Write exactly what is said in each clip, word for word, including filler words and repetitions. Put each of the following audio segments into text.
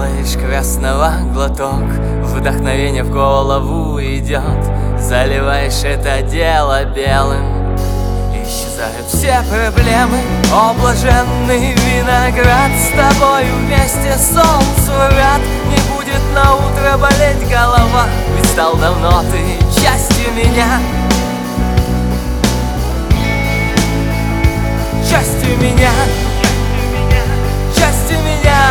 Делаешь красного глоток, вдохновение в голову идет, заливаешь это дело белым. Исчезают все проблемы, о блаженный виноград. С тобою вместе солнцу рад. Не будет на утро болеть голова, ведь стал давно ты частью меня. Частью меня, частью меня,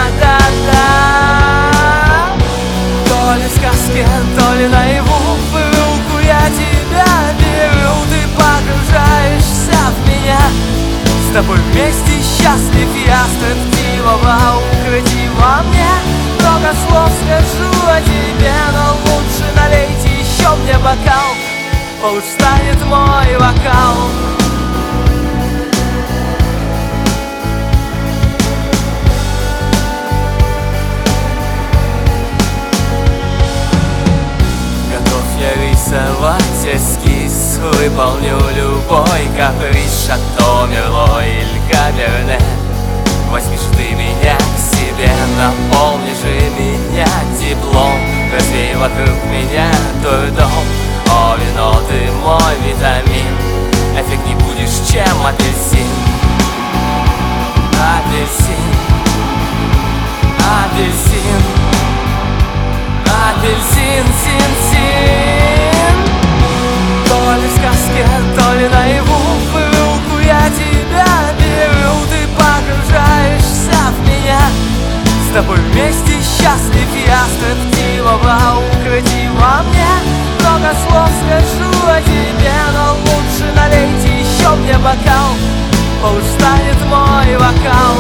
да-да. То ли в сказке, то ли наяву, в руку я тебя беру. Ты погружаешься в меня. С тобой вместе счастлив я, строптивого укрыти во мне. Много слов скажу о тебе, но лучше налейте еще мне бокал, получше станет мой вокал. Рисовать эскиз, выполню любой каприз. Шато, Мерло или Каберне, возьмишь ты меня к себе, наполни же меня теплом, развей вокруг меня дурдом. О, вино, ты мой витамин, эффект не будешь, чем апельсин. Апельсин, апельсин, апельсин, син, син. То ли в сказке, то ли наяву, в руку я тебя беру. Ты погружаешься в меня. С тобой вместе счастлив я, строптивого укрыти во мне. Много слов скажу о тебе, но лучше налейте еще мне бокал, получше станет мой вокал.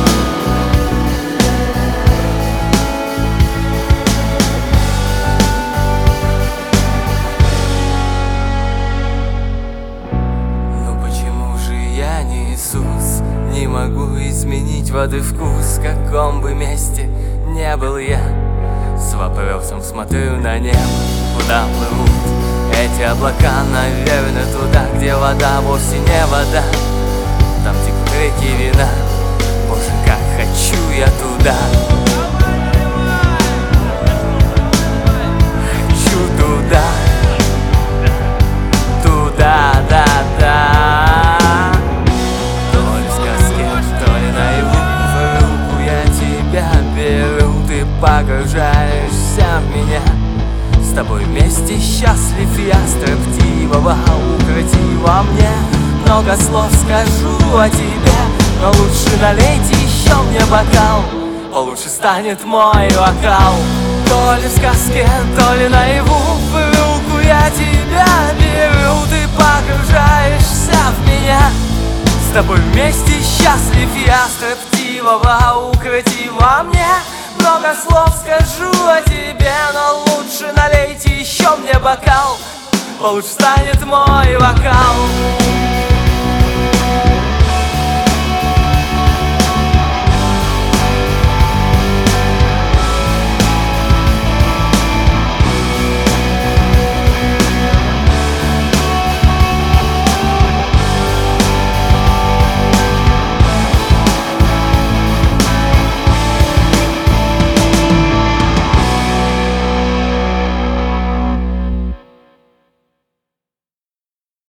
Не могу изменить воды вкус, в каком бы месте не был я. С вопросом смотрю на небо, куда плывут эти облака. Наверное, туда, где вода вовсе не вода. Там текут реки вина, боже, как хочу я туда. Хочу туда, туда, да-да. Погружаешься в меня. С тобой вместе счастлив я, строптивого укрыти во мне. Много слов скажу о тебе, но лучше налейте еще мне бокал, получше станет мой вокал. То ли в сказке, то ли наяву, в руку я тебя беру. Ты погружаешься в меня. С тобой вместе счастлив я, строптивого укрыти во мне. Много слов скажу о тебе, но лучше налейте еще мне бокал, получше станет мой вокал.